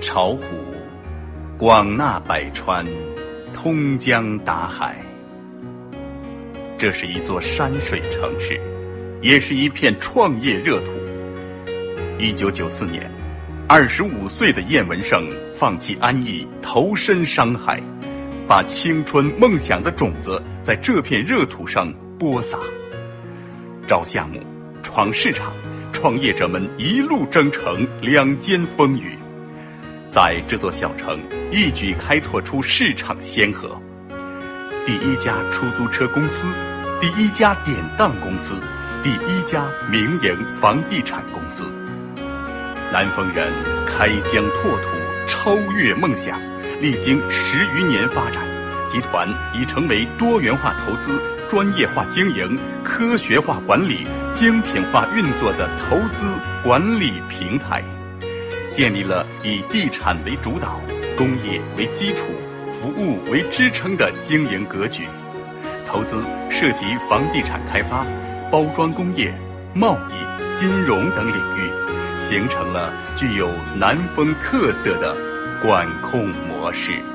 巢湖，广纳百川，通江达海。这是一座山水城市，也是一片创业热土。1994年，25岁的燕文胜放弃安逸，投身商海，把青春梦想的种子在这片热土上播撒。招项目，闯市场，创业者们一路征程，两肩风雨，在这座小城一举开拓出市场先河。第一家出租车公司，第一家典当公司，第一家民营房地产公司。南丰人开疆拓土，超越梦想，历经10余年发展，集团已成为多元化投资、专业化经营、科学化管理、精品化运作的投资管理平台，建立了以地产为主导、工业为基础、服务为支撑的经营格局。投资涉及房地产开发、包装工业、贸易、金融等领域，形成了具有南丰特色的管控模式。